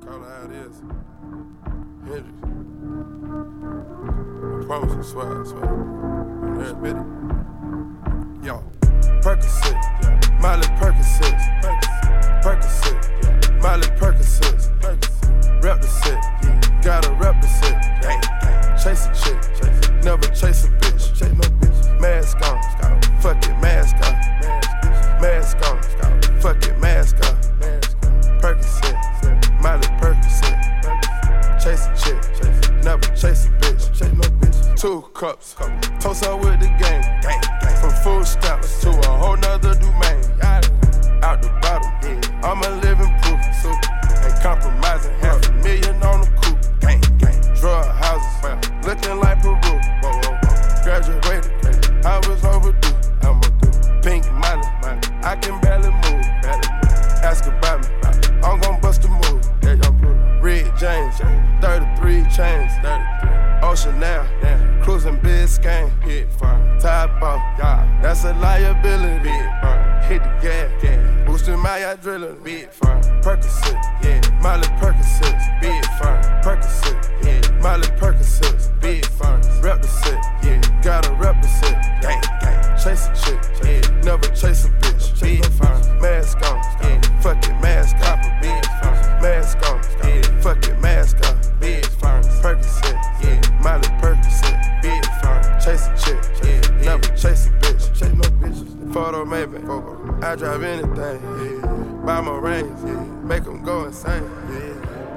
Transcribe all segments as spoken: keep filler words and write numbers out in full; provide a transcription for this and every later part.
Call it how it is. Hendrix. I promise, I swear, I swear. You admit it. Yo, Percocet, Miley Percocet, Percocet, Miley Percocet, rep the set, gotta rep the set. Chase a chick, never chase a bitch. Chase no bitch. Mask on, fuck it, mask on. Mask on, fuck it, mask on. Percocet, Miley Percocet. Chase a chick, never chase a bitch. Chase no bitch. Two cups, toast up with the game. From food stamps to a whole nother domain. Out the bottom, I'm a living proof. Ain't compromising, half a million on the coupe. Drug houses, looking like Peru. Graduated, I was overdue. I'm a pink Miley, I can barely move. Ask about me, I'm gon' bust a move. Red James, thirty-three chains. Ocean now, cruising Biscayne. Top off, that's a liability. Hit the gas, boosting my adrenaline. Percocet, yeah, Miley Percocet, big firm. Percocet, yeah, Miley Percocet, big firm. Rep the set, yeah, gotta rep the set. Gang, gang, chase a chick, yeah, never chase a bitch. Big firm, mask on, yeah, fuck it, mask on. Big firm, mask on, yeah, fuck it, mask on. Big firm, Percocet, yeah, Miley Percocet, big firm. Chase a chick, yeah, never chase a bitch. Chase no bitches. Photo maybe, I drive anything, yeah. Buy my range, yeah. Make them go insane, yeah.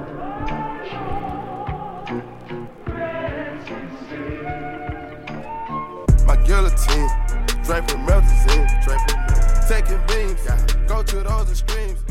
My guillotine, draping melazine, draping taking beams, yeah. Go to those extremes.